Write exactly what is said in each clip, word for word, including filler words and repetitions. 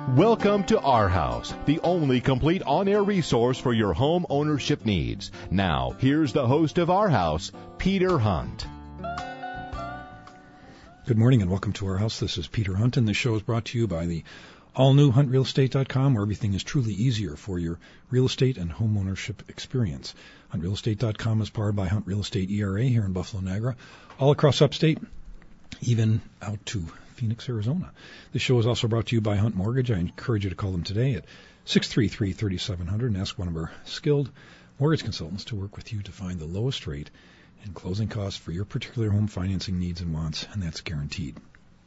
Welcome to Our House, the only complete on-air resource for your home ownership needs. Now, here's the host of Our House, Peter Hunt. Good morning and welcome to Our House. This is Peter Hunt, and this show is brought to you by the all-new hunt real estate dot com, where everything is truly easier for your real estate and home ownership experience. hunt real estate dot com is powered by Hunt Real Estate E R A here in Buffalo, Niagara, all across upstate, even out to Phoenix, Arizona. This show is also brought to you by Hunt Mortgage. I encourage you to call them today at six three three, three seven zero zero and ask one of our skilled mortgage consultants to work with you to find the lowest rate and closing costs for your particular home financing needs and wants, and that's guaranteed.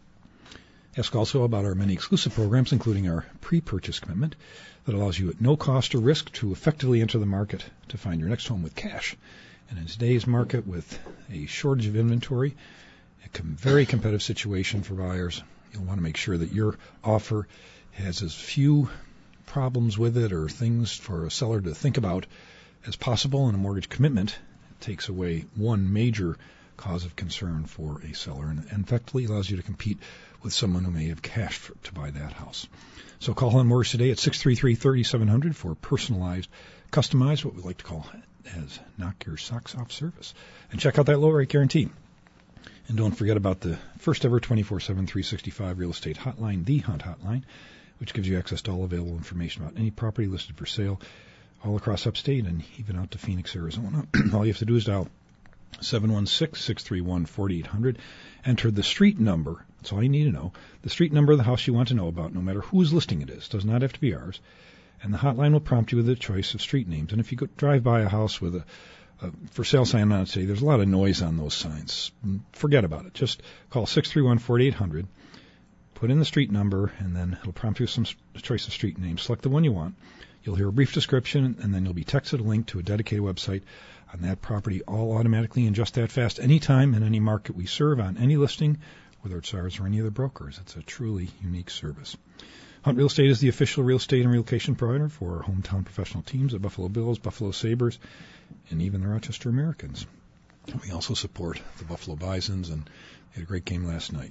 Ask also about our many exclusive programs, including our pre-purchase commitment that allows you at no cost or risk to effectively enter the market to find your next home with cash. And in today's market, with a shortage of inventory, a very competitive situation for buyers, you'll want to make sure that your offer has as few problems with it or things for a seller to think about as possible. And a mortgage commitment takes away one major cause of concern for a seller and effectively allows you to compete with someone who may have cash for, to buy that house. So call Hunt Mortgage today at six three three, three seven zero zero for personalized, customized, what we like to call as knock your socks off service. And check out that low rate guarantee. And don't forget about the first ever twenty-four seven, three sixty-five real estate hotline, the Hunt Hotline, which gives you access to all available information about any property listed for sale all across upstate and even out to Phoenix, Arizona. All you have to do is dial seven one six, six three one, four eight zero zero, enter the street number. That's all you need to know. The street number of the house you want to know about, no matter whose listing it is. Does not have to be ours. And the hotline will prompt you with a choice of street names. And if you go drive by a house with a Uh, for sale sign on it today, there's a lot of noise on those signs. Forget about it. Just call six three one, four eight zero zero, put in the street number, and then it'll prompt you some choice of street names. Select the one you want. You'll hear a brief description, and then you'll be texted a link to a dedicated website on that property, all automatically and just that fast, anytime in any market we serve, on any listing, whether it's ours or any other brokers. It's a truly unique service. Hunt Real Estate is the official real estate and relocation provider for our hometown professional teams, the Buffalo Bills, Buffalo Sabres, and even the Rochester Americans. We also support the Buffalo Bisons, and they had a great game last night.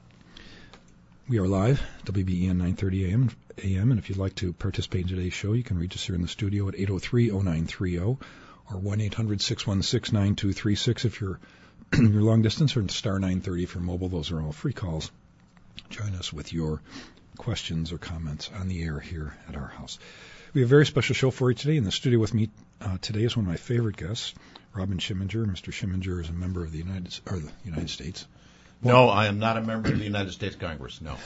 We are live, W B E N nine thirty A M, and if you'd like to participate in today's show, you can reach us here in the studio at eight oh three, oh nine three oh or one eight hundred, six one six, nine two three six if you're, you're long distance, or star nine thirty for mobile. Those are all free calls. Join us with your questions or comments on the air here at Our House. We have a very special show for you today. In the studio with me uh, today is one of my favorite guests, Robin Schimminger. Mister Schimminger is a member of the United or the United States. Well, no, I am not a member of the United States Congress. No.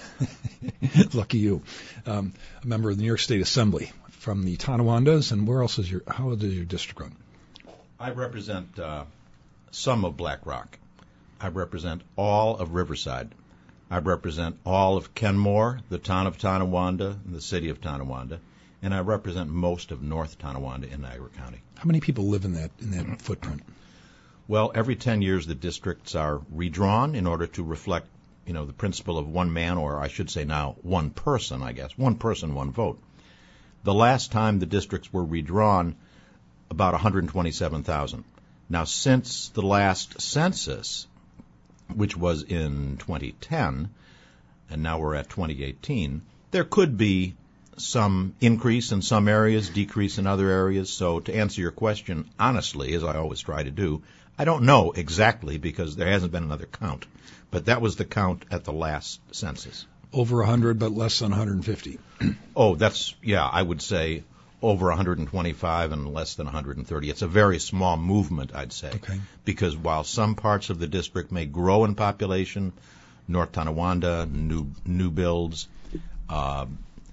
Lucky you. Um, a member of the New York State Assembly from the Tonawandas. And where else is your? How does your district run? I represent uh, some of Black Rock. I represent all of Riverside. I represent all of Kenmore, the town of Tonawanda, and the city of Tonawanda, and I represent most of North Tonawanda in Niagara County. How many people live in that in that footprint? Well, every ten years the districts are redrawn in order to reflect, you know, the principle of one man, or I should say now one person, I guess, one person, one vote. The last time the districts were redrawn, about one hundred twenty-seven thousand. Now, since the last census, which was in twenty ten, and now we're at twenty eighteen, there could be some increase in some areas, decrease in other areas. So to answer your question honestly, as I always try to do, I don't know exactly because there hasn't been another count. But that was the count at the last census. Over one hundred, but less than one hundred fifty. Oh, that's, yeah, I would say over one hundred twenty-five and less than one hundred thirty. It's a very small movement, I'd say. Okay. Because while some parts of the district may grow in population, North Tonawanda, new new builds, uh,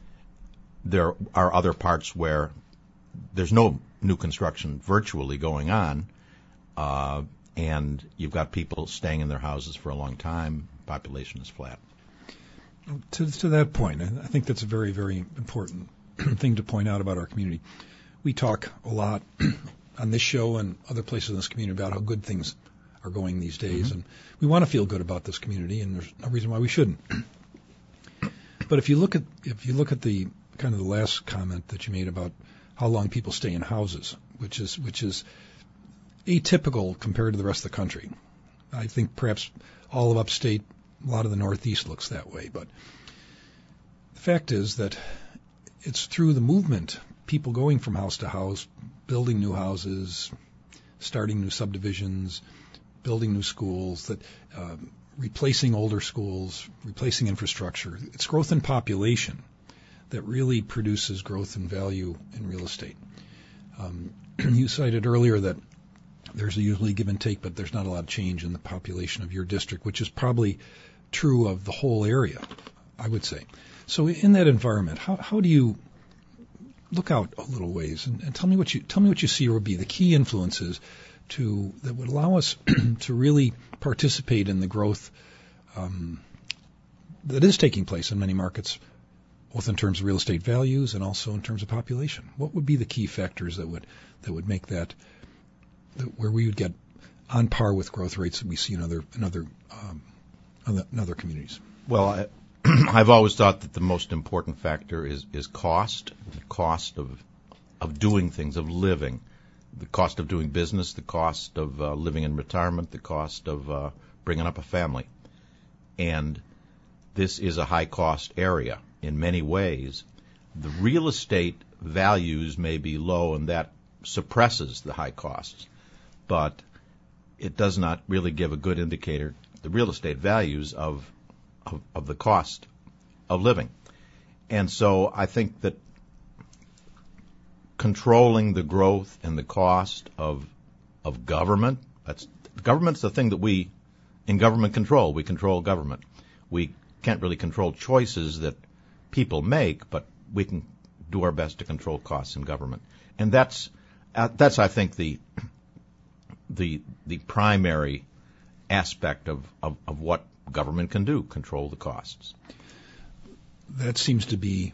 there are other parts where there's no new construction virtually going on, uh, and you've got people staying in their houses for a long time. Population is flat. To, to that point, I think that's a very, very important thing to point out about our community. We talk a lot on this show and other places in this community about how good things are going these days, mm-hmm. and we want to feel good about this community, and there's no reason why we shouldn't. But if you look at if you look at the kind of the last comment that you made about how long people stay in houses, which is which is atypical compared to the rest of the country. I think perhaps all of upstate, a lot of the Northeast looks that way, but fact is that it's through the movement, people going from house to house, building new houses, starting new subdivisions, building new schools, that um, replacing older schools, replacing infrastructure. It's growth in population that really produces growth in value in real estate. Um, you cited earlier that there's a usually give and take, but there's not a lot of change in the population of your district, which is probably true of the whole area, I would say. So in that environment, how, how do you look out a little ways and, and tell me what you tell me what you see would be the key influences to that would allow us to really participate in the growth um, that is taking place in many markets, both in terms of real estate values and also in terms of population. What would be the key factors that would that would make that, that where we would get on par with growth rates that we see in other in other um, other, in other communities? Well, I, I've always thought that the most important factor is is cost, the cost of of doing things, of living, the cost of doing business, the cost of uh, living in retirement, the cost of uh, bringing up a family, and this is a high-cost area in many ways. The real estate values may be low, and that suppresses the high costs, but it does not really give a good indicator, the real estate values of, of, of the cost of living. And so I think that controlling the growth and the cost of of government, that's government's the thing that we, in government control, we control government. We can't really control choices that people make, but we can do our best to control costs in government. And that's uh, that's I think the the the primary aspect of, of, of what government can do, control the costs. That seems to be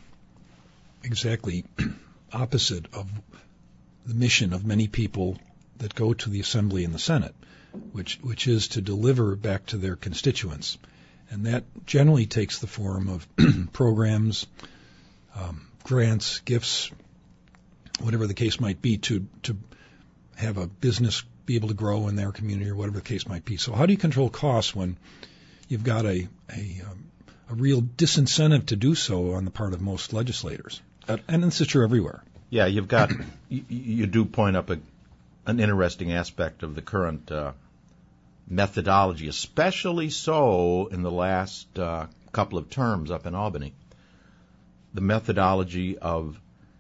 exactly opposite of the mission of many people that go to the Assembly and the Senate, which which is to deliver back to their constituents. And that generally takes the form of programs, um, grants, gifts, whatever the case might be, to to have a business be able to grow in their community or whatever the case might be. So how do you control costs when you've got a a, um, a real disincentive to do so on the part of most legislators? Uh, and this is true everywhere. Yeah, you've got you, you do point up a, an interesting aspect of the current uh, methodology, especially so in the last uh, couple of terms up in Albany. The methodology of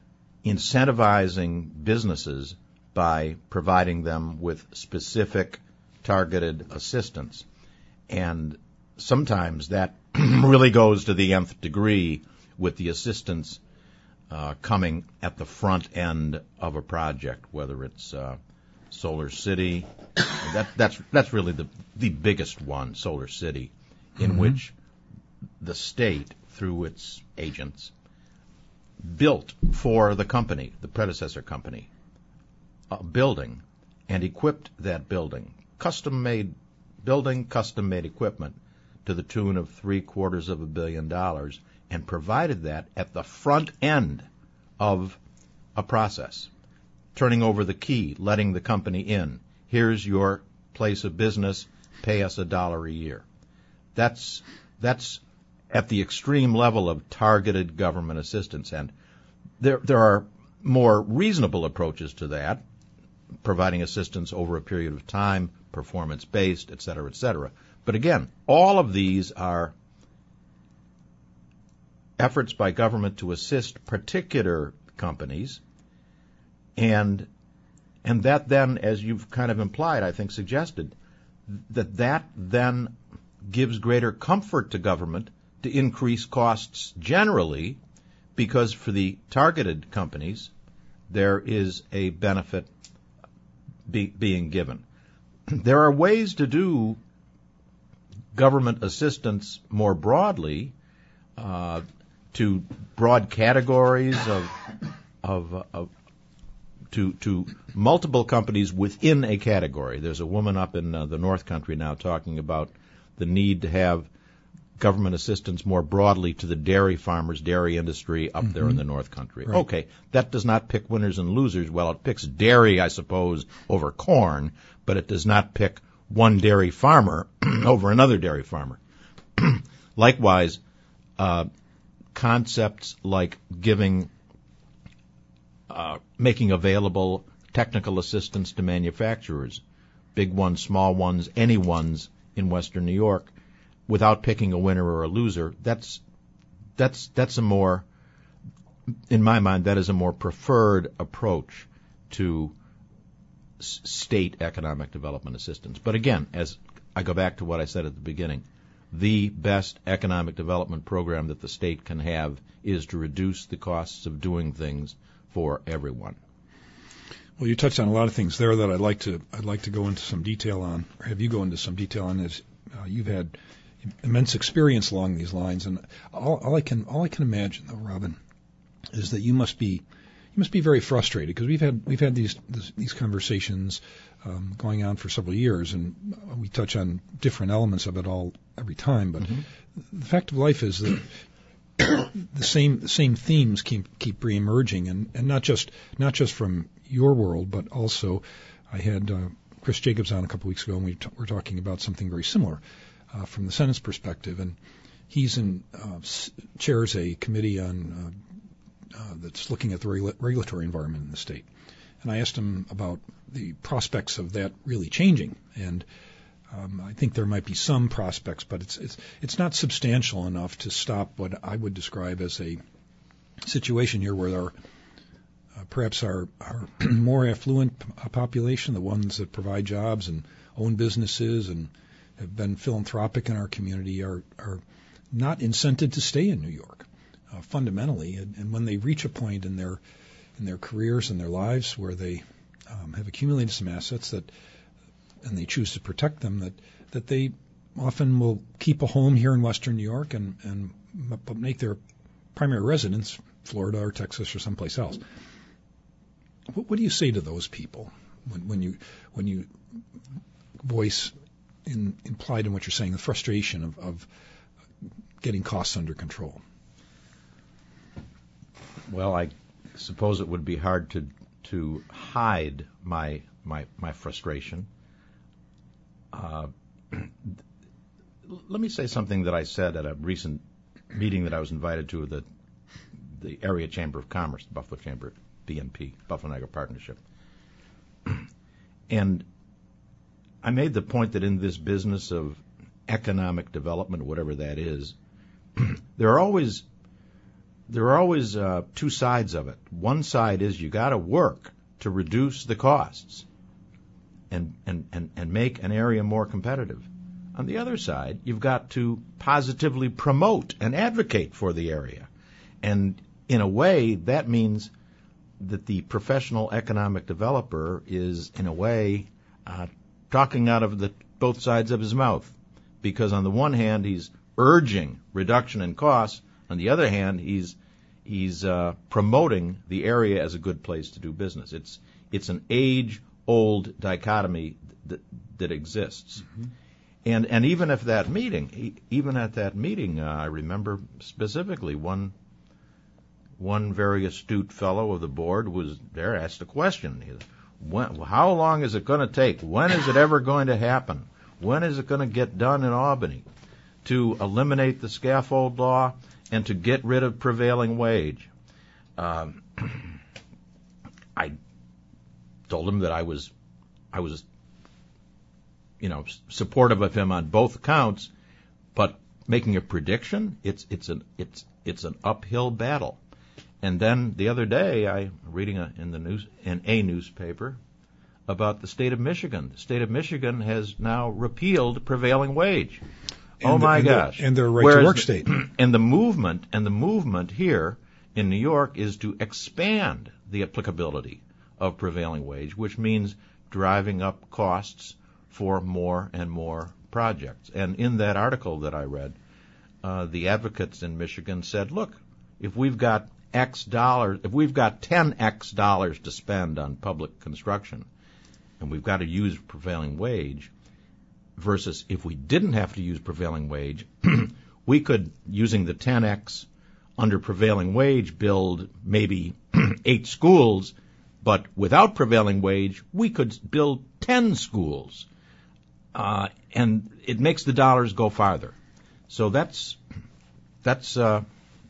incentivizing businesses by providing them with specific targeted assistance. And sometimes that really goes to the nth degree with the assistance uh, coming at the front end of a project, whether it's uh, Solar City. That, that's that's really the the biggest one, Solar City, in mm-hmm. which the state, through its agents, built for the company, the predecessor company, a building and equipped that building, custom-made building, custom-made equipment, to the tune of three quarters of a billion dollars, and provided that at the front end of a process, turning over the key, letting the company in. Here's your place of business, pay us a dollar a year. That's that's at the extreme level of targeted government assistance, and there there are more reasonable approaches to that, providing assistance over a period of time, performance-based, et cetera, et cetera. But again, all of these are efforts by government to assist particular companies, and and that then, as you've kind of implied, I think suggested, that that then gives greater comfort to government to increase costs generally, because for the targeted companies, there is a benefit be, being given. There are ways to do government assistance more broadly, uh, to broad categories of, of, of to to multiple companies within a category. There's a woman up in uh, the North Country now talking about the need to have government assistance more broadly to the dairy farmers, dairy industry up mm-hmm. there in the North Country. Right. Okay, that does not pick winners and losers. Well, it picks dairy, I suppose, over corn, but it does not pick one dairy farmer over another dairy farmer. Likewise, uh, concepts like giving, uh, making available technical assistance to manufacturers, big ones, small ones, any ones in Western New York, without picking a winner or a loser. That's that's that's a more, in my mind, that is a more preferred approach to s- state economic development assistance. But again, as I go back to what I said at the beginning, the best economic development program that the state can have is to reduce the costs of doing things for everyone. Well, you touched on a lot of things there that I'd like to I'd like to go into some detail on, or have you go into some detail on, as uh, you've had immense experience along these lines, and all, all I can all I can imagine, though, Robin, is that you must be you must be very frustrated, because we've had we've had these this, these conversations um, going on for several years, and we touch on different elements of it all every time. But mm-hmm. the fact of life is that the same the same themes keep keep reemerging, and, and not just not just from your world, but also I had uh, Chris Jacobs on a couple weeks ago, and we t- were talking about something very similar uh, from the Senate's perspective, and he's in uh, s- chairs a committee on uh, uh, that's looking at the regula- regulatory environment in the state, and I asked him about the prospects of that really changing, and um, I think there might be some prospects, but it's it's it's not substantial enough to stop what I would describe as a situation here where our Uh, perhaps our, our more affluent p- population, the ones that provide jobs and own businesses and have been philanthropic in our community, are, are not incented to stay in New York uh, fundamentally. And, and when they reach a point in their in their careers and their lives where they um, have accumulated some assets that, and they choose to protect them, that that they often will keep a home here in Western New York and and m- make their primary residence Florida or Texas or someplace else. What, what do you say to those people when, when you when you voice in, implied in what you're saying the frustration of, of getting costs under control? Well, I suppose it would be hard to to hide my my my frustration. Uh, let me say something that I said at a recent meeting that I was invited to, the the area chamber of commerce, the Buffalo Chamber. B N P, Buffalo Niagara Partnership. And I made the point that in this business of economic development, whatever that is, there are always there are always uh, two sides of it. One side is you got to work to reduce the costs and, and, and, and make an area more competitive. On the other side, you've got to positively promote and advocate for the area. And in a way, that means that the professional economic developer is, in a way, uh, talking out of the both sides of his mouth. Because on the one hand, he's urging reduction in costs. On the other hand, he's he's uh, promoting the area as a good place to do business. It's it's an age-old dichotomy that that exists. Mm-hmm. And and even if that meeting, even at that meeting, uh, I remember specifically one. One very astute fellow of the board was there, asked a question. He said, when, how long is it going to take? When is it ever going to happen? When is it going to get done in Albany to eliminate the scaffold law and to get rid of prevailing wage? Um, I told him that I was, I was, you know, supportive of him on both counts, but making a prediction, it's it's an it's it's an uphill battle. And then the other day, I reading a, in the news in a newspaper about the state of Michigan. The state of Michigan has now repealed prevailing wage. And oh the, my and gosh! The, and their right Whereas to work the, state. And the movement and the movement here in New York is to expand the applicability of prevailing wage, which means driving up costs for more and more projects. And in that article that I read, uh, the advocates in Michigan said, look, if we've got X dollars, if we've got ten X dollars to spend on public construction, and we've got to use prevailing wage, versus if we didn't have to use prevailing wage, we could, using the ten X under prevailing wage, build maybe eight schools, but without prevailing wage, we could build ten schools. Uh, and it makes the dollars go farther. So that's, that's, uh,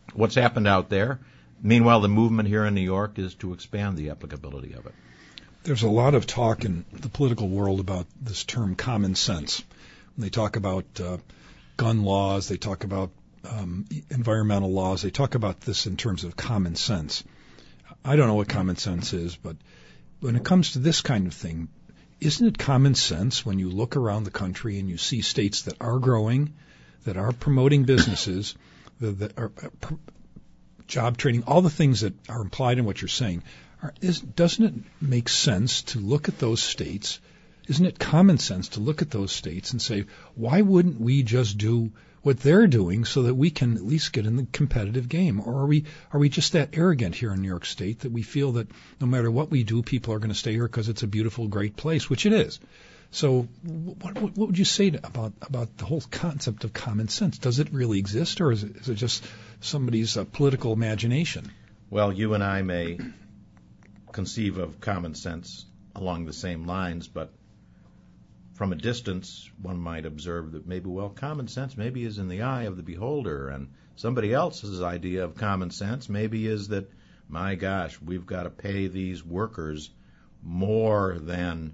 what's happened out there. Meanwhile, the movement here in New York is to expand the applicability of it. There's a lot of talk in the political world about this term common sense. When they talk about uh, gun laws, they talk about um, environmental laws, they talk about this in terms of common sense. I don't know what common sense is, but when it comes to this kind of thing, isn't it common sense when you look around the country and you see states that are growing, that are promoting businesses, that, that are uh, pr- job training, all the things that are implied in what you're saying, are, is, doesn't it make sense to look at those states? Isn't it common sense to look at those states and say, why wouldn't we just do what they're doing so that we can at least get in the competitive game? Or are we are we just that arrogant here in New York State that we feel that no matter what we do, people are going to stay here because it's a beautiful, great place, which it is? So what, what, what would you say to, about about the whole concept of common sense? Does it really exist, or is it, is it just somebody's uh, political imagination? Well, you and I may conceive of common sense along the same lines, but from a distance, one might observe that maybe, well, common sense maybe is in the eye of the beholder, and somebody else's idea of common sense maybe is that, my gosh, we've got to pay these workers more than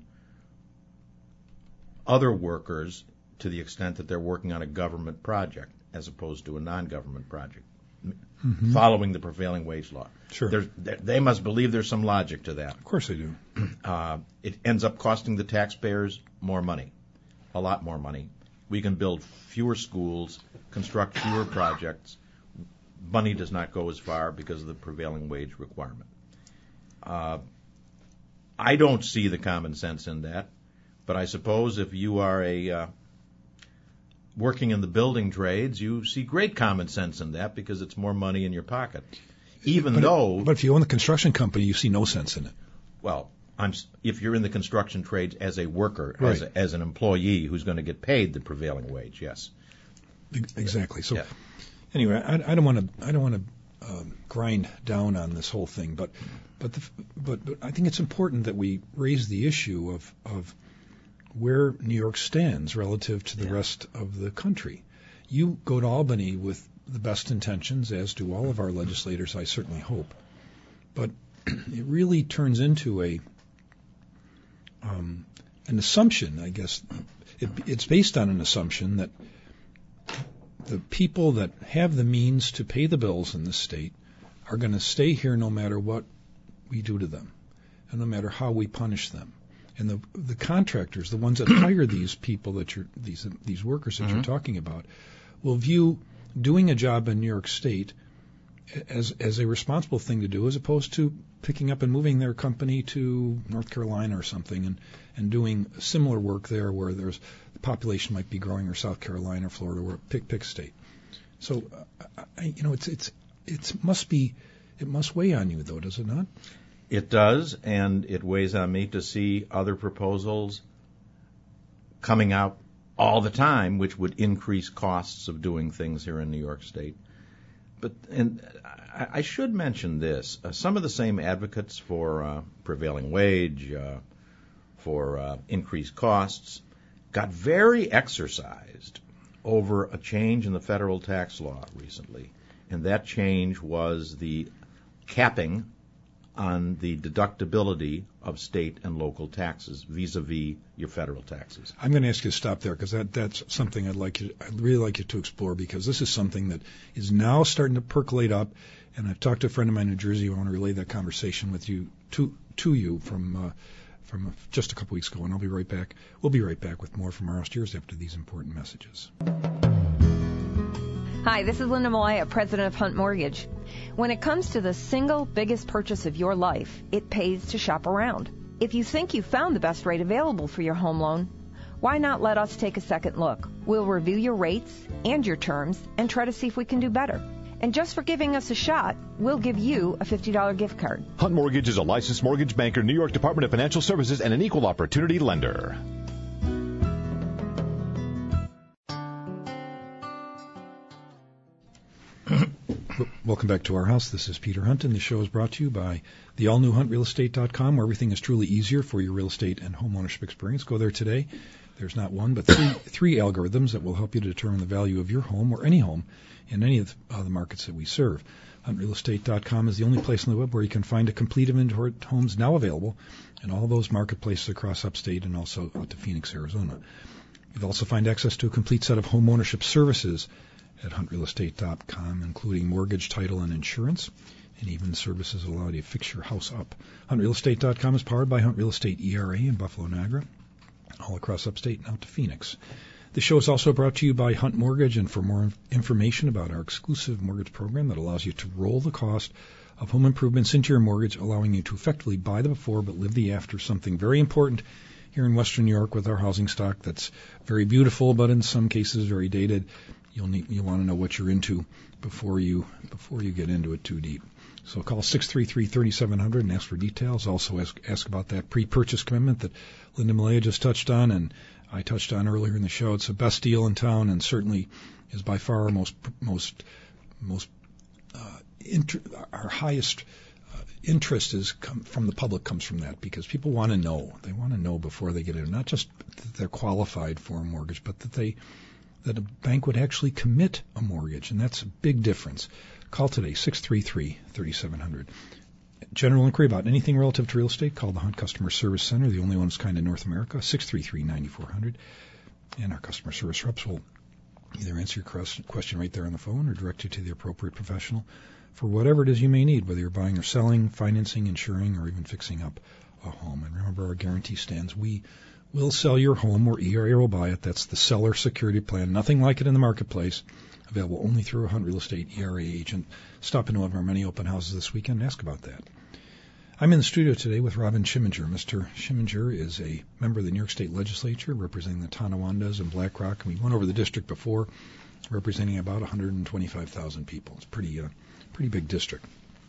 other workers to the extent that they're working on a government project as opposed to a non-government project, mm-hmm. following the prevailing wage law. Sure. There's, they must believe there's some logic to that. Of course they do. Uh, it ends up costing the taxpayers more money, a lot more money. We can build fewer schools, construct fewer projects. Money does not go as far because of the prevailing wage requirement. Uh, I don't see the common sense in that, but I suppose if you are a uh, working in the building trades, you see great common sense in that because it's more money in your pocket. Even but though, it, but if you own the construction company, you see no sense in it. Well, I'm, if you're in the construction trades as a worker, right. as, a, as an employee who's going to get paid the prevailing wage, yes. Exactly. So, yeah. Anyway, I, I don't want to I don't want to um, grind down on this whole thing, but but, the, but but I think it's important that we raise the issue of of where New York stands relative to the yeah. rest of the country. You go to Albany with the best intentions, as do all of our legislators, I certainly hope. But it really turns into a um, an assumption, I guess. It, it's based on an assumption that the people that have the means to pay the bills in this state are going to stay here no matter what we do to them, and no matter how we punish them. And the the contractors, the ones that hire these people that you're these these workers that mm-hmm. you're talking about, will view doing a job in New York State as as a responsible thing to do, as opposed to picking up and moving their company to North Carolina or something and, and doing similar work there where there's the population might be growing, or South Carolina or Florida, or pick pick state. So uh, I, you know it's it's it must be it must weigh on you, though, does it not? It does, and it weighs on me to see other proposals coming out all the time, which would increase costs of doing things here in New York State. But and I, I should mention this: uh, some of the same advocates for uh, prevailing wage, uh, for uh, increased costs, got very exercised over a change in the federal tax law recently, and that change was the capping on the deductibility of state and local taxes vis-a-vis your federal taxes. I'm going to ask you to stop there because that, that's something I'd like you, I'd really like you to explore, because this is something that is now starting to percolate up. And I've talked to a friend of mine in New Jersey. I want to relay that conversation with you to to you from uh, from just a couple weeks ago. And I'll be right back. We'll be right back with more from our Steers after these important messages. Hi, this is Linda Malaya, president of Hunt Mortgage. When it comes to the single biggest purchase of your life, it pays to shop around. If you think you've found the best rate available for your home loan, why not let us take a second look? We'll review your rates and your terms and try to see if we can do better. And just for giving us a shot, we'll give you a fifty dollars gift card. Hunt Mortgage is a licensed mortgage banker, New York Department of Financial Services, and an equal opportunity lender. Welcome back to our house. This is Peter Hunt, and the show is brought to you by the all new hunt real estate dot com, where everything is truly easier for your real estate and home ownership experience. Go there today. There's not one, but three, three algorithms that will help you to determine the value of your home or any home in any of the, uh, the markets that we serve. hunt real estate dot com is the only place on the web where you can find a complete inventory of homes now available in all those marketplaces across upstate and also out to Phoenix, Arizona. You'll also find access to a complete set of home ownership services at hunt real estate dot com, including mortgage, title, and insurance, and even services that allow you to fix your house up. hunt real estate dot com is powered by Hunt Real Estate E R A in Buffalo, Niagara, all across upstate and out to Phoenix. The show is also brought to you by Hunt Mortgage, and for more information about our exclusive mortgage program that allows you to roll the cost of home improvements into your mortgage, allowing you to effectively buy the before but live the after, something very important here in Western New York with our housing stock that's very beautiful, but in some cases very dated. You'll need, you want to know what you're into before you before you get into it too deep. So call six three three, three seven zero zero and ask for details. Also ask, ask about that pre-purchase commitment that Linda Malaya just touched on, and I touched on earlier in the show. It's the best deal in town, and certainly is by far our most most most uh, inter, our highest uh, interest is come from the public comes from that, because people want to know. They want to know before they get in, not just that they're qualified for a mortgage, but that they that a bank would actually commit a mortgage, and that's a big difference. Call today, six three three, three seven zero zero. General inquiry about anything relative to real estate, call the Hunt Customer Service Center, the only one of its kind in North America, six three three, nine four zero zero. And our customer service reps will either answer your question right there on the phone or direct you to the appropriate professional for whatever it is you may need, whether you're buying or selling, financing, insuring, or even fixing up a home. And remember, our guarantee stands. We will sell your home, or E R A will buy it. That's the seller security plan. Nothing like it in the marketplace. Available only through a Hunt Real Estate E R A agent. Stop into one of our many open houses this weekend and ask about that. I'm in the studio today with Robin Schimminger. Mister Schimminger is a member of the New York State Legislature representing the Tonawandas and Black Rock. And we went over the district before, representing about one hundred twenty-five thousand people. It's a pretty, uh, pretty big district.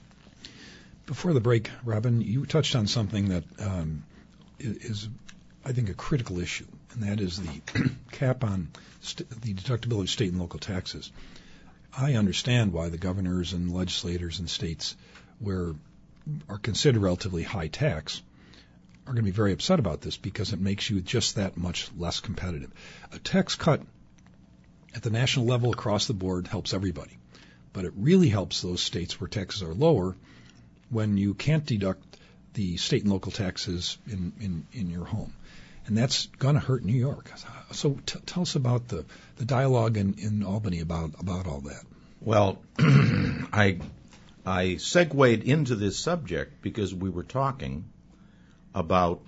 Before the break, Robin, you touched on something that um, is, I think, a critical issue, and that is the cap on st- the deductibility of state and local taxes. I understand why the governors and legislators in states where are considered relatively high tax are going to be very upset about this, because it makes you just that much less competitive. A tax cut at the national level across the board helps everybody, but it really helps those states where taxes are lower when you can't deduct the state and local taxes in, in, in your home. And that's going to hurt New York. So t- tell us about the, the dialogue in, in Albany about, about all that. Well, I I segued into this subject because we were talking about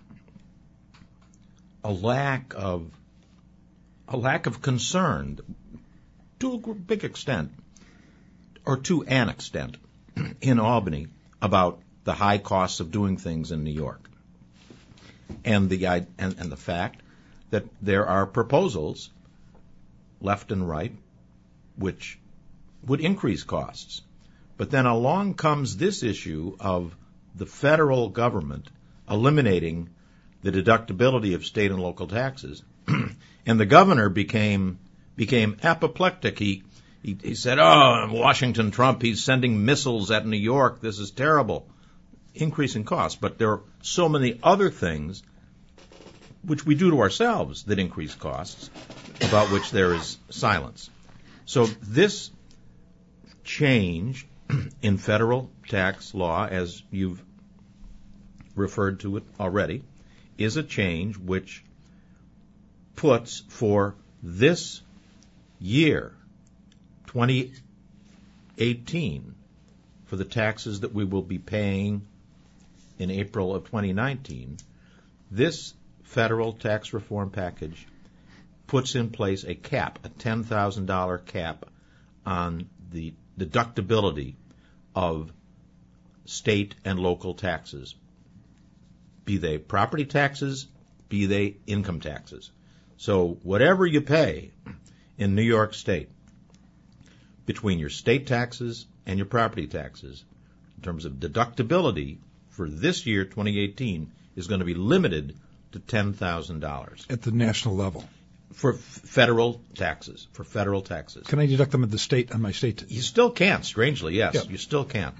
a lack of a lack of concern, to a big extent, or to an extent, in Albany about the high costs of doing things in New York, and the and, and the fact that there are proposals left and right which would increase costs. But then along comes this issue of the federal government eliminating the deductibility of state and local taxes. And the governor became became apoplectic. He, he he said, oh, Washington Trump, he's sending missiles at New York. This is terrible. Increasing costs. But there are so many other things which we do to ourselves that increase costs, about which there is silence. So this change in federal tax law, as you've referred to it already, is a change which puts for this year, twenty eighteen, for the taxes that we will be paying in April of twenty nineteen, this federal tax reform package puts in place a cap, a ten thousand dollars cap on the deductibility of state and local taxes, be they property taxes, be they income taxes. So whatever you pay in New York State, between your state taxes and your property taxes, in terms of deductibility for this year, twenty eighteen, is going to be limited to ten thousand dollars. At the national level. for f- federal taxes. For federal taxes, Can I deduct them at the state on my state? you still can. Strangely, yes, Yeah. you still can.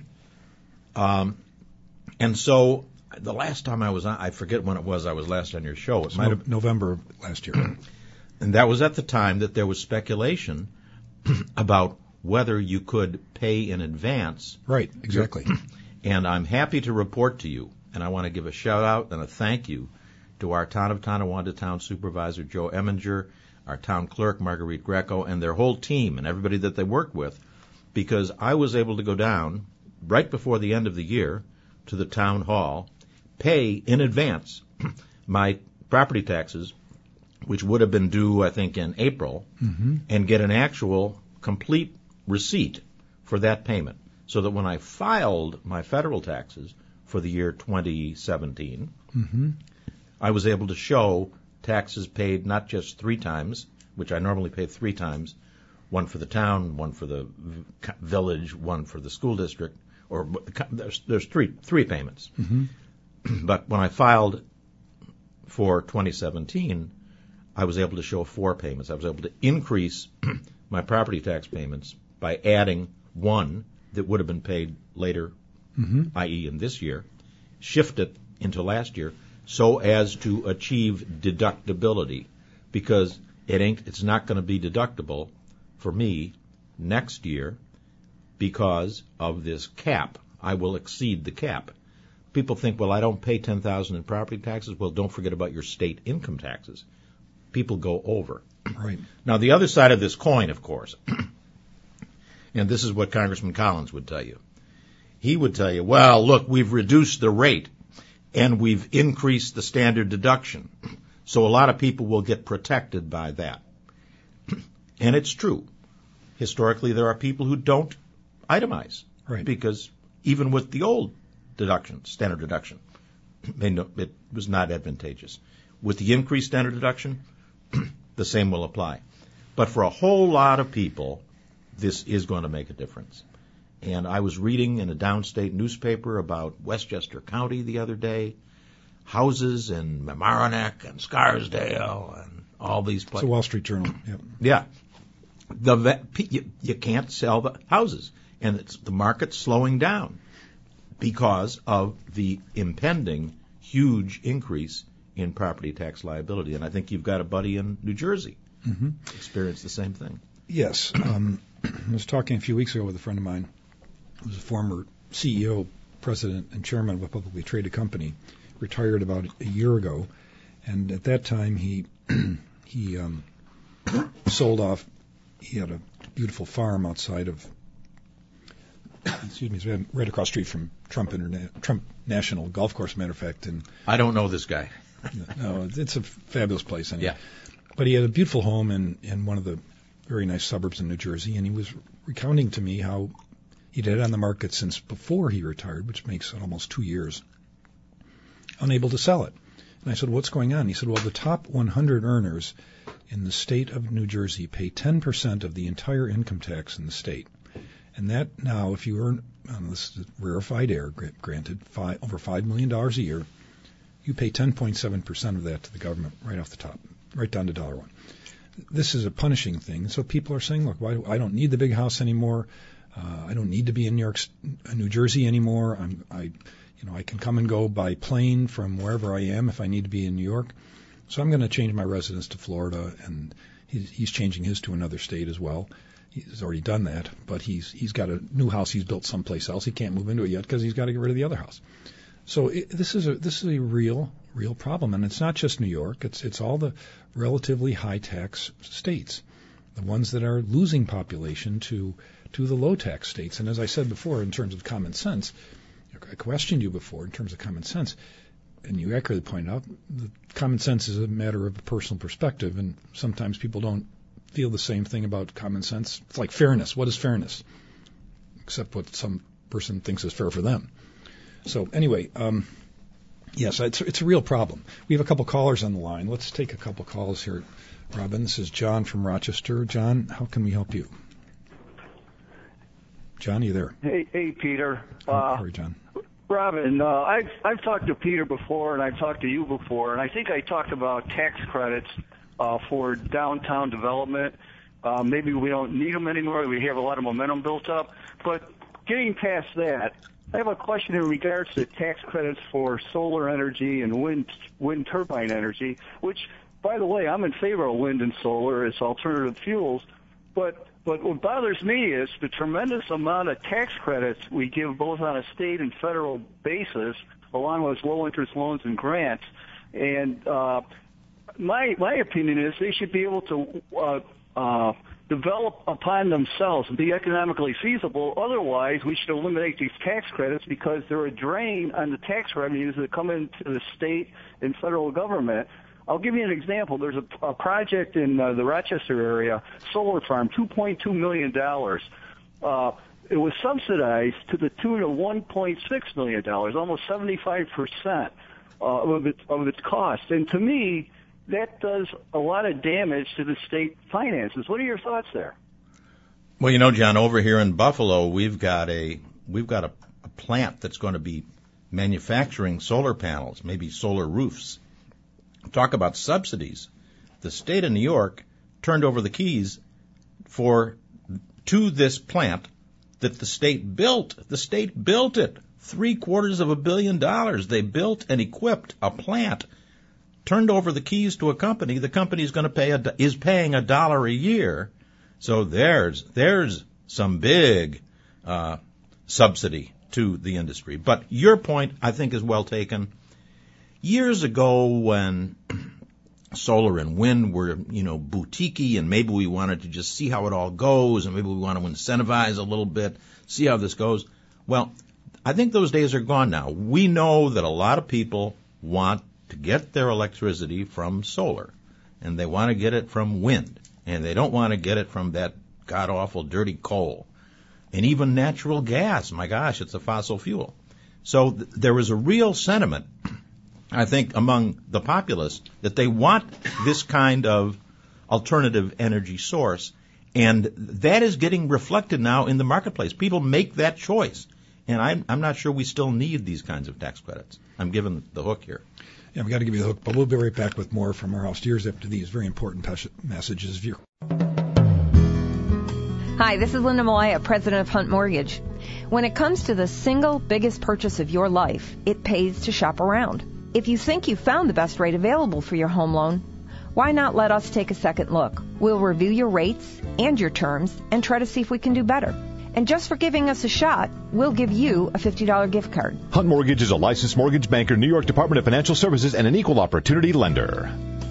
Um, and so the last time I was on, I forget when it was. I was last on your show. It might have, November of last year. and that was at the time that there was speculation about whether you could pay in advance. Right, exactly. And I'm happy to report to you, and I want to give a shout out and a thank you to our town of Tonawanda town supervisor, Joe Eminger, our town clerk, Marguerite Greco, and their whole team and everybody that they work with, because I was able to go down right before the end of the year to the town hall, pay in advance my property taxes, which would have been due, I think, in April, Mm-hmm. and get an actual complete receipt for that payment, so that when I filed my federal taxes for the year twenty seventeen, Mm-hmm. I was able to show taxes paid not just three times, which I normally pay three times, one for the town, one for the v- village, one for the school district, or there's, there's three three payments. Mm-hmm. But when I filed for twenty seventeen, I was able to show four payments. I was able to increase my property tax payments by adding one that would have been paid later, Mm-hmm. that is in this year, shift it into last year so as to achieve deductibility, because it ain't, it's not going to be deductible for me next year because of this cap. I will exceed the cap. People think, well, I don't pay ten thousand dollars in property taxes. Well, don't forget about your state income taxes. People go over. Right. Now, the other side of this coin, of course, and this is what Congressman Collins would tell you. He would tell you, well, look, we've reduced the rate and we've increased the standard deduction. So a lot of people will get protected by that. And it's true. Historically, there are people who don't itemize. Right. Because even with the old deduction, standard deduction, they know it was not advantageous. With the increased standard deduction, the same will apply. But for a whole lot of people, this is going to make a difference. And I was reading in a downstate newspaper about Westchester County the other day, houses in Mamaroneck and Scarsdale and all these It's places. a Wall Street Journal. Yep. Yeah. The ve- you, you can't sell the houses, and it's, the market's slowing down because of the impending huge increase in property tax liability. And I think you've got a buddy in New Jersey Mm-hmm. experienced the same thing. Yes. Um, I was talking a few weeks ago with a friend of mine who was a former C E O, president, and chairman of a publicly traded company, retired about a year ago. And at that time, he he um, sold off. He had a beautiful farm outside of, excuse me, right across the street from Trump Interna- Trump National Golf Course, matter of fact. And I don't know this guy. no, it's a fabulous place. Anyway. Yeah. But he had a beautiful home in, in one of the very nice suburbs in New Jersey, and he was recounting to me how he'd had it on the market since before he retired, which makes it almost two years, unable to sell it. And I said, what's going on? He said, well, the top one hundred earners in the state of New Jersey pay ten percent of the entire income tax in the state. And that now, if you earn, um, this is rarefied air, granted, five, over five million dollars a year, you pay ten point seven percent of that to the government right off the top, right down to dollar one. This is a punishing thing. So people are saying, look, why do, I don't need the big house anymore. Uh, I don't need to be in New York, New Jersey anymore. I'm, I, you know, I can come and go by plane from wherever I am if I need to be in New York. So I'm going to change my residence to Florida, and he's, he's changing his to another state as well. He's already done that, but he's he's got a new house he's built someplace else. He can't move into it yet because he's got to get rid of the other house. So it, this is a this is a real real problem, and it's not just New York. It's it's all the relatively high tax states, the ones that are losing population to to the low tax states. And as I said before, in terms of common sense, I questioned you before in terms of common sense, and you accurately pointed out that common sense is a matter of personal perspective, and sometimes people don't feel the same thing about common sense. It's like fairness. What is fairness? Except what some person thinks is fair for them. So anyway, um, yes, it's, it's a real problem. We have a couple callers on the line. Let's take a couple calls here, Robin. This is John from Rochester. John, how can we help you? John, are you there? Hey, hey, Peter. Oh, Uh, sorry, John. Robin, uh, I've I've talked to Peter before, and I've talked to you before, and I think I talked about tax credits uh, for downtown development. Uh, maybe we don't need them anymore. We have a lot of momentum built up. But getting past that, I have a question in regards to tax credits for solar energy and wind wind turbine energy, which, by the way, I'm in favor of wind and solar as alternative fuels. But but what bothers me is the tremendous amount of tax credits we give both on a state and federal basis, along with low-interest loans and grants. And uh, my my opinion is they should be able to uh, uh, develop upon themselves and be economically feasible. Otherwise, we should eliminate these tax credits because they're a drain on the tax revenues that come into the state and federal government. I'll give you an example. There's a, a project in uh, the Rochester area, solar farm, two point two million dollars. Uh, it was subsidized to the tune of one point six million dollars, almost seventy-five percent uh, of, it, of its cost. And to me, that does a lot of damage to the state finances. What are your thoughts there? Well, you know, John, over here in Buffalo, we've got a we've got a, a plant that's going to be manufacturing solar panels, maybe solar roofs. Talk about subsidies. The state of New York turned over the keys for to this plant that the state built. The state built it. Three quarters of a billion dollars. They built and equipped a plant, turned over the keys to a company. The company is going to pay a, is paying a dollar a year. So there's there's some big uh, subsidy to the industry. But your point, I think, is well taken. Years ago, when solar and wind were, you know, boutique-y, and maybe we wanted to just see how it all goes, and maybe we want to incentivize a little bit, see how this goes. Well, I think those days are gone now. We know that a lot of people want to get their electricity from solar, and they want to get it from wind, and they don't want to get it from that god-awful dirty coal. And even natural gas, my gosh, it's a fossil fuel. So th- there is a real sentiment, I think, among the populace that they want this kind of alternative energy source, and that is getting reflected now in the marketplace. People make that choice, and I'm, I'm not sure we still need these kinds of tax credits. I'm giving the hook here. Yeah, we've got to give you the hook, but we'll be right back with more from our house steers after these very important pas- messages. Of your- Hi, this is Linda Malaya, president of Hunt Mortgage. When it comes to the single biggest purchase of your life, it pays to shop around. If you think you found the best rate available for your home loan, why not let us take a second look? We'll review your rates and your terms and try to see if we can do better. And just for giving us a shot, we'll give you a fifty dollars gift card. Hunt Mortgage is a licensed mortgage banker, New York Department of Financial Services, and an equal opportunity lender.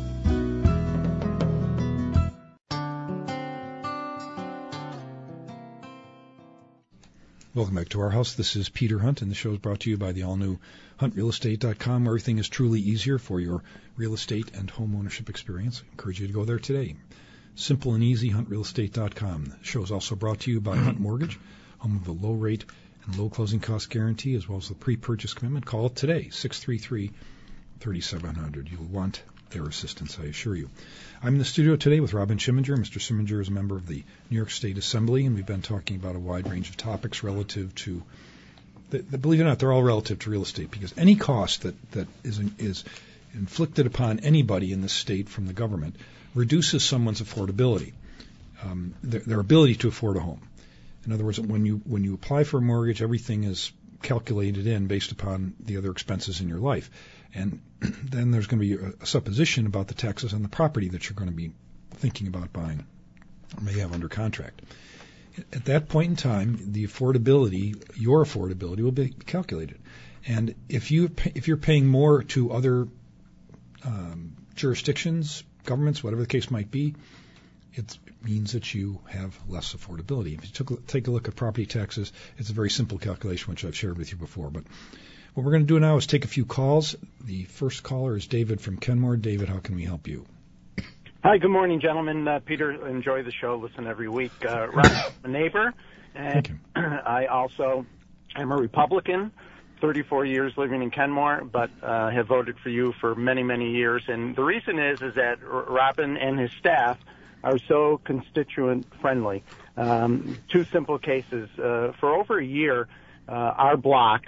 Welcome back to our house. This is Peter Hunt, and the show is brought to you by the all-new hunt real estate dot com, where everything is truly easier for your real estate and home ownership experience. I encourage you to go there today. Simple and easy, hunt real estate dot com. The show is also brought to you by Hunt Mortgage, home of the low rate and low closing cost guarantee, as well as the pre-purchase commitment. Call it today, six three three, three seven zero zero. You'll want their assistance, I assure you. I'm in the studio today with Robin Schimminger. Mister Schimminger is a member of the New York State Assembly, and we've been talking about a wide range of topics relative to, the, the, believe it or not, they're all relative to real estate, because any cost that, that is, is inflicted upon anybody in the state from the government reduces someone's affordability, um, their, their ability to afford a home. In other words, when you when you apply for a mortgage, everything is calculated in based upon the other expenses in your life. And then there's going to be a, a supposition about the taxes on the property that you're going to be thinking about buying or may have under contract. At that point in time, the affordability, your affordability, will be calculated. And if you if you're paying more to other um, jurisdictions, governments, whatever the case might be, it means that you have less affordability. If you took, take a look at property taxes, it's a very simple calculation, which I've shared with you before. But what we're going to do now is take a few calls. The first caller is David from Kenmore. David, how can we help you? Hi, good morning, gentlemen. Uh, Peter, enjoy the show. Listen every week. Uh, Ron, a neighbor, and I also am a Republican. thirty-four years living in Kenmore, but uh, have voted for you for many, many years. And the reason is is that Robin and his staff are so constituent friendly. Um, two simple cases. Uh, for over a year, uh, our block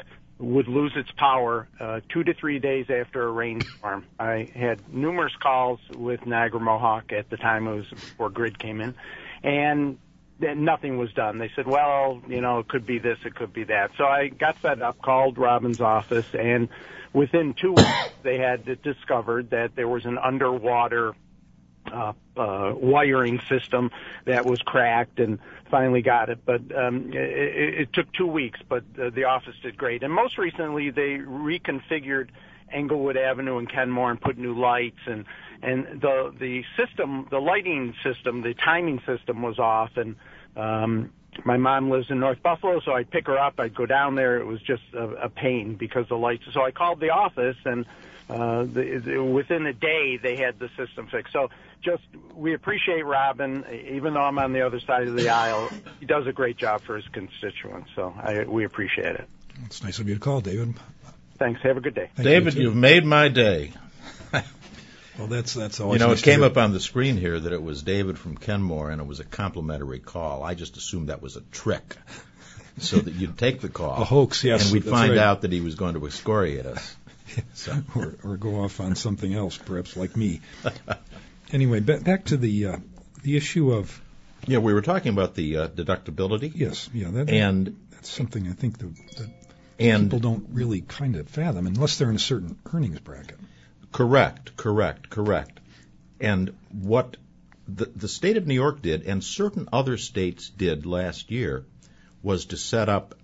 would lose its power uh, two to three days after a rainstorm. I had numerous calls with Niagara Mohawk at the time. It was before Grid came in, and then nothing was done. They said, well, you know, it could be this, it could be that. So I got fed up, called Robin's office, and within two weeks they had discovered that there was an underwater uh, uh, wiring system that was cracked, and finally got it. But um, it, it took two weeks, but uh, the office did great. And most recently they reconfigured Englewood Avenue in Kenmore and put new lights, and and the the system, the lighting system, the timing system was off. And um, my mom lives in North Buffalo, so I'd pick her up, I'd go down there. It was just a, a pain because the lights. So I called the office, and uh, the, the, within a day they had the system fixed. So just we appreciate Robin, even though I'm on the other side of the aisle. He does a great job for his constituents, so I, we appreciate it. It's nice of you to call, David. Thanks. Have a good day. Thank David, you you've made my day. Well, that's that's always. You know, nice it came to up on the screen here that it was David from Kenmore, and it was a complimentary call. I just assumed that was a trick, so that you'd take the call. A hoax, yes. And we'd that's find right. out that he was going to excoriate us. So. or, or go off on something else, perhaps like me. Anyway, ba- back to the uh, the issue of. Yeah, we were talking about the uh, deductibility. Yes, yeah, that, and that's something I think that, that and people don't really kind of fathom unless they're in a certain earnings bracket. Correct, correct, correct. And what the, the state of New York did, and certain other states did last year, was to set up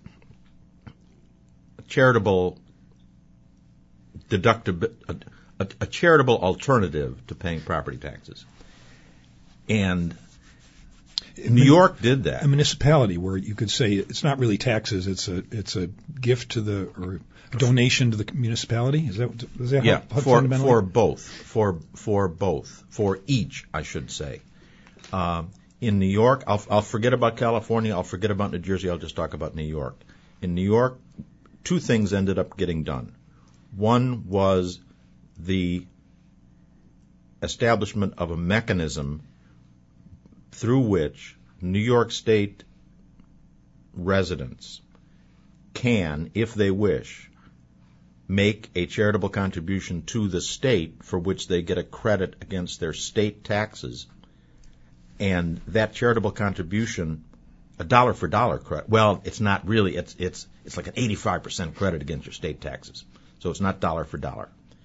a charitable deductible, a, a, a charitable alternative to paying property taxes. And New York did that. A municipality where you could say it's not really taxes; it's a it's a gift to the or a donation to the municipality. Is that is that yeah how, how for for both for for both for each I should say. Uh, in New York, I'll I'll forget about California. I'll forget about New Jersey. I'll just talk about New York. In New York, two things ended up getting done. One was the establishment of a mechanism through which New York State residents can, if they wish, make a charitable contribution to the state for which they get a credit against their state taxes. And that charitable contribution, a dollar for dollar credit, well, it's not really, it's it's it's like an eighty-five percent credit against your state taxes. So it's not dollar for dollar.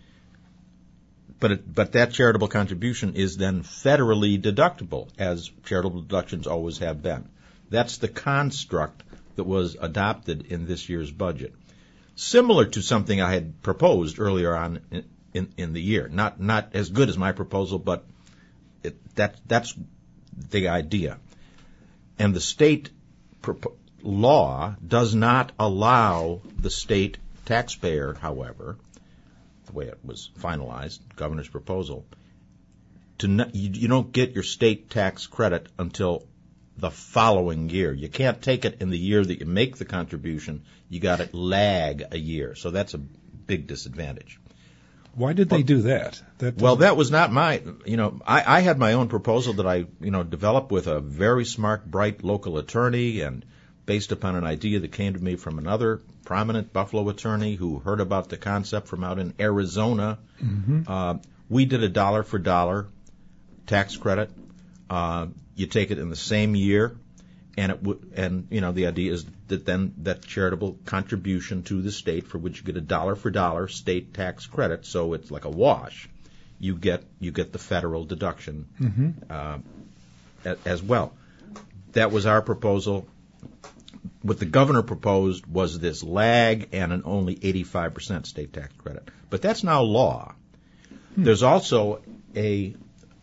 But it, but that charitable contribution is then federally deductible, as charitable deductions always have been. That's the construct that was adopted in this year's budget. Similar to something I had proposed earlier on in, in, in the year. Not not as good as my proposal, but it, that that's the idea. And the state pro- law does not allow the state taxpayer, however, the way it was finalized, governor's proposal, to not, you, you don't get your state tax credit until the following year. You can't take it in the year that you make the contribution. You got to lag a year. So that's a big disadvantage. Why did they do that? that well, that was not my, you know, I, I had my own proposal that I, you know, developed with a very smart, bright local attorney and based upon an idea that came to me from another prominent Buffalo attorney who heard about the concept from out in Arizona. Mm-hmm. Uh, we did a dollar for dollar tax credit. Uh, you take it in the same year, and it w- and you know the idea is that then that charitable contribution to the state for which you get a dollar for dollar state tax credit, so it's like a wash. You get you get the federal deduction mm-hmm. uh, a- as well. That was our proposal. What the governor proposed was this lag and an only eighty-five percent state tax credit. But that's now law. Hmm. There's also a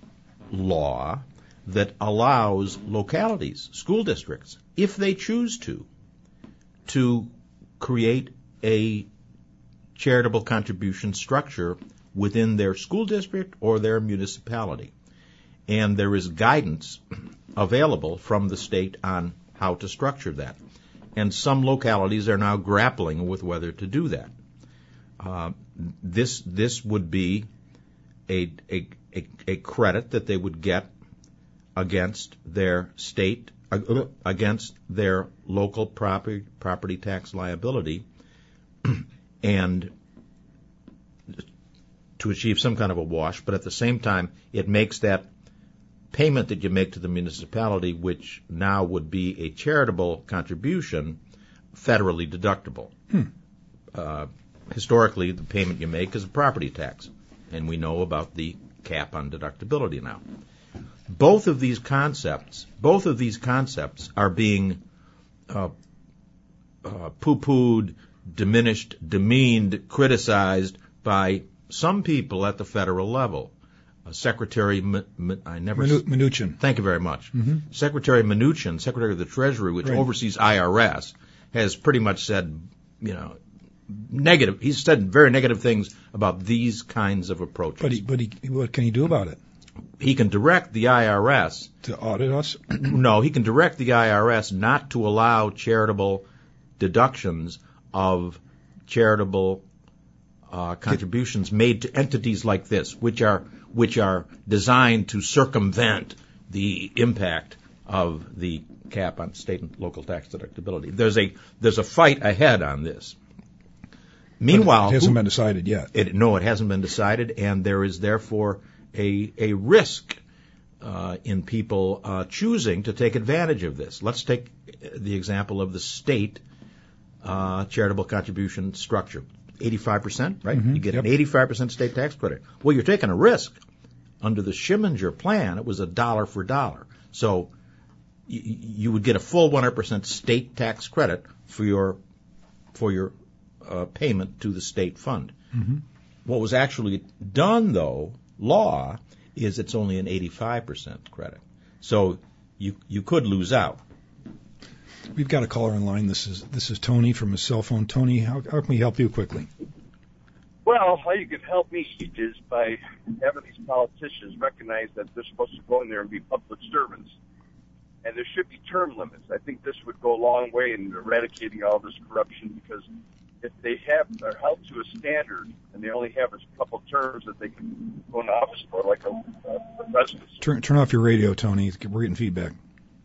law that allows localities, school districts, if they choose to, to create a charitable contribution structure within their school district or their municipality. And there is guidance available from the state on how to structure that. And some localities are now grappling with whether to do that. Uh, this this would be a, a a a credit that they would get against their state uh, against their local property property tax liability and to achieve some kind of a wash, but at the same time, it makes that payment that you make to the municipality, which now would be a charitable contribution, federally deductible. Hmm. Uh, historically, the payment you make is a property tax, and we know about the cap on deductibility now. Both of these concepts, both of these concepts are being uh, uh, poo-pooed, diminished, demeaned, criticized by some people at the federal level. Uh, Secretary, M- M- I never Minu- Mnuchin. Thank you very much. Mm-hmm. Secretary Mnuchin, Secretary of the Treasury, which right. oversees I R S, has pretty much said, you know, negative. He's said very negative things about these kinds of approaches. But he, but he, what can he do about it? He can direct the I R S to audit us. No, he can direct the I R S not to allow charitable deductions of charitable uh, contributions made to entities like this, which are which are designed to circumvent the impact of the cap on state and local tax deductibility. There's a there's a fight ahead on this. Meanwhile, but it hasn't who, been decided yet. It, no, it hasn't been decided, and there is therefore a a risk uh, in people uh, choosing to take advantage of this. Let's take the example of the state uh, charitable contribution structure. eighty-five percent, right? Mm-hmm. You get yep. an eighty-five percent state tax credit. Well, you're taking a risk. Under the Schimminger plan, it was a dollar for dollar. So y- you would get a full one hundred percent state tax credit for your for your uh, payment to the state fund. Mm-hmm. What was actually done, though, law, is it's only an eighty-five percent credit. So you you could lose out. We've got a caller in line. This is this is Tony from his cell phone. Tony, how, how can we help you quickly? Well, how you can help me is by having these politicians recognize that they're supposed to go in there and be public servants. And there should be term limits. I think this would go a long way in eradicating all this corruption, because if they have are held to a standard and they only have a couple terms that they can go into office for, like a, a president. Turn turn off your radio, Tony. We're getting feedback.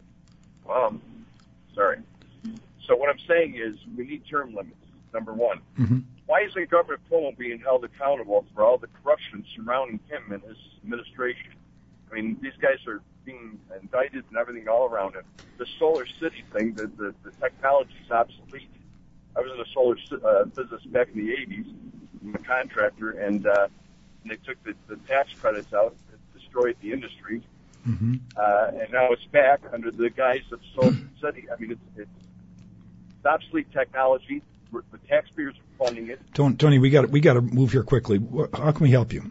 Um, sorry. So what I'm saying is we need term limits, number one. Mm-hmm. Why isn't Governor Cuomo being held accountable for all the corruption surrounding him and his administration? I mean, these guys are being indicted and everything all around him. The solar city thing, the, the, the technology is obsolete. I was in the solar uh, business back in the eighties. I'm a contractor, and, uh, and they took the, the tax credits out and destroyed the industry. Mm-hmm. Uh, and now it's back under the guise of solar city. I mean, it's, it's, it's obsolete technology. The taxpayers are funding it. Tony, we got we got to move here quickly. How can we help you?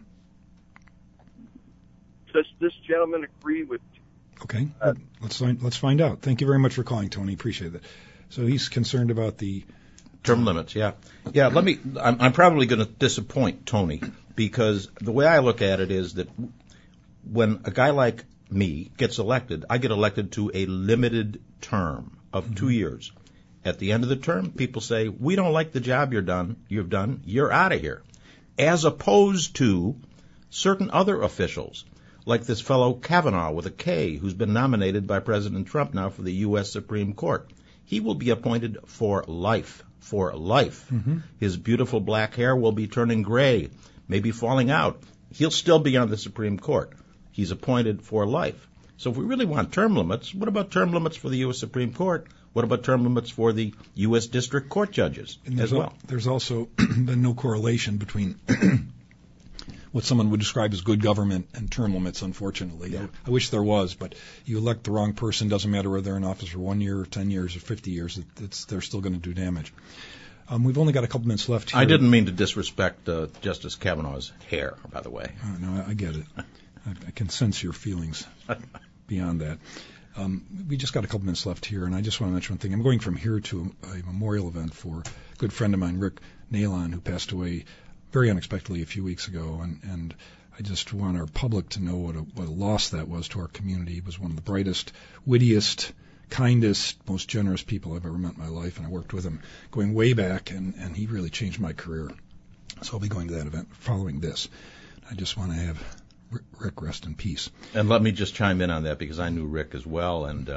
Does this gentleman agree with? Okay, uh, let's find, let's find out. Thank you very much for calling, Tony. Appreciate it. So he's concerned about the term limits. Yeah, yeah. Let me. I'm, I'm probably going to disappoint Tony, because the way I look at it is that when a guy like me gets elected, I get elected to a limited term of mm-hmm. two years. At the end of the term, people say, we don't like the job you're done, you've done, you're out of here. As opposed to certain other officials, like this fellow Kavanaugh with a K, who's been nominated by President Trump now for the U S Supreme Court. He will be appointed for life, for life. Mm-hmm. His beautiful black hair will be turning gray, maybe falling out. He'll still be on the Supreme Court. He's appointed for life. So if we really want term limits, what about term limits for the U S Supreme Court? What about term limits for the U S District Court judges as well? Al- there's also been no correlation between what someone would describe as good government and term limits, unfortunately. Yeah. I, I wish there was, but you elect the wrong person, doesn't matter whether they're in office for one year, or ten years, or fifty years, it, it's, they're still going to do damage. Um, we've only got a couple minutes left here. I didn't mean to disrespect uh, Justice Kavanaugh's hair, by the way. Oh, no, I, I get it. I, I can sense your feelings beyond that. Um, we just got a couple minutes left here, and I just want to mention one thing. I'm going from here to a, a memorial event for a good friend of mine, Rick Nalon, who passed away very unexpectedly a few weeks ago, and, and I just want our public to know what a, what a loss that was to our community. He was one of the brightest, wittiest, kindest, most generous people I've ever met in my life, and I worked with him going way back, and, and he really changed my career. So I'll be going to that event following this. I just want to have Rick rest in peace. And let me just chime in on that, because I knew Rick as well, and uh,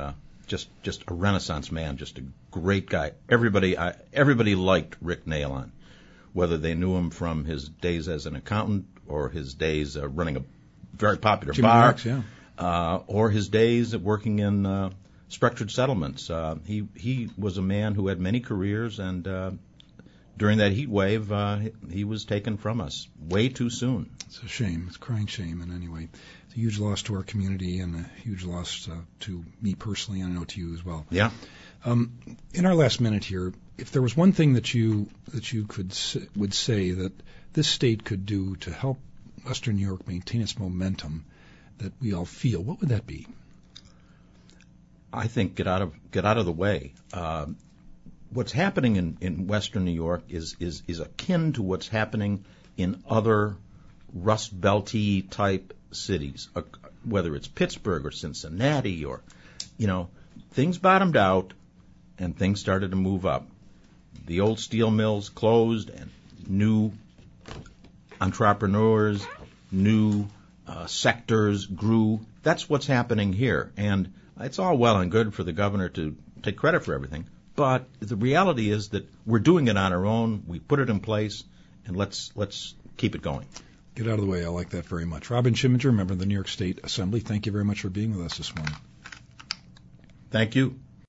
just just a Renaissance man, just a great guy. Everybody I, everybody liked Rick Nalon, whether they knew him from his days as an accountant or his days uh, running a very popular Jimmy bar, Marks, yeah. uh, or his days of working in uh, structured settlements. Uh, he he was a man who had many careers, and uh, during that heat wave, uh, he was taken from us way too soon. It's a shame. It's a crying shame. And anyway, it's a huge loss to our community and a huge loss uh, to me personally, and I know to you as well. Yeah. Um, in our last minute here, if there was one thing that you that you could would say that this state could do to help Western New York maintain its momentum that we all feel, what would that be? I think get out of get out of the way. Uh, what's happening in, in Western New York is, is is akin to what's happening in other Rust Belt-y type cities, uh, whether it's Pittsburgh or Cincinnati or, you know, things bottomed out and things started to move up. The old steel mills closed and new entrepreneurs, new uh, sectors grew. That's what's happening here. And it's all well and good for the governor to take credit for everything, but the reality is that we're doing it on our own. We put it in place, and let's let's keep it going. Get out of the way. I like that very much. Robin Schimminger, member of the New York State Assembly, thank you very much for being with us this morning. Thank you.